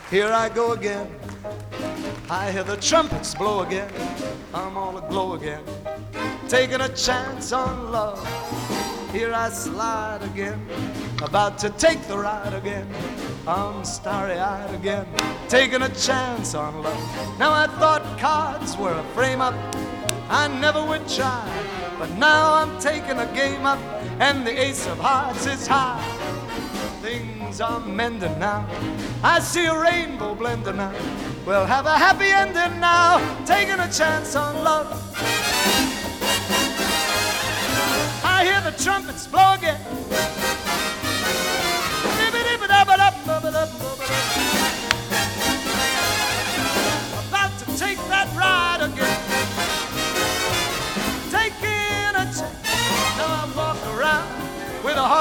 Here I go again. I hear the trumpets blow again. I'm all aglow again, taking a chance on love. Here I slide again, about to take the ride again. I'm starry-eyed again, taking a chance on love. Now I thought cards were a frame-up, I never would try, but now I'm taking a game up, and the ace of hearts is high. Things are mending now, I see a rainbow blending now. We'll have a happy ending now, taking a chance on love. I hear the trumpets blow again.